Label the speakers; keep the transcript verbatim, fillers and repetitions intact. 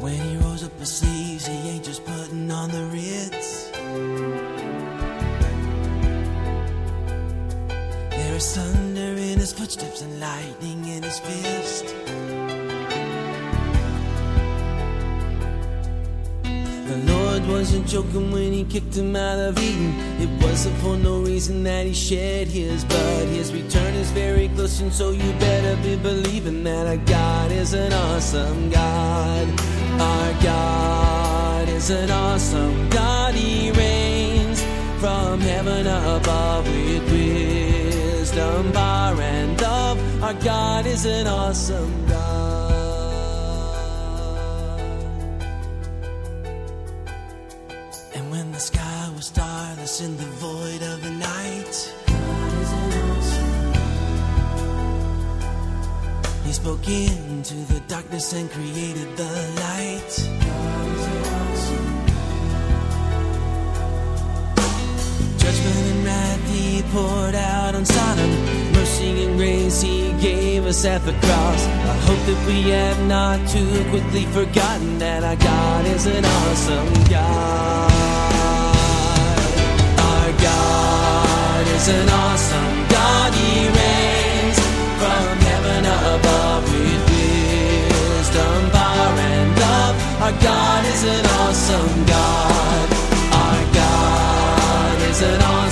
Speaker 1: When he rolls up his sleeves, he ain't just putting on the Ritz. There is thunder in his footsteps and lightning in his fist. The Lord wasn't joking when he kicked him out of Eden. It wasn't for no reason that he shed his blood. His return is very close, and so you better be believing that our God is an awesome God. Our God is an awesome God. He reigns from heaven above with wisdom, power, and love. Our God is an awesome God. And when the sky was starless in the void of the night, God is an awesome God. He spoke into the darkness and created the light. God is an awesome God. Judgment and wrath he poured out on Sodom. Mercy and grace he gave us at the cross. I hope that we have not too quickly forgotten that our God is an awesome God. Our God is an awesome God. He reigns from heaven above with wisdom, power, and love. Our God is an awesome God. Our God is an awesome God.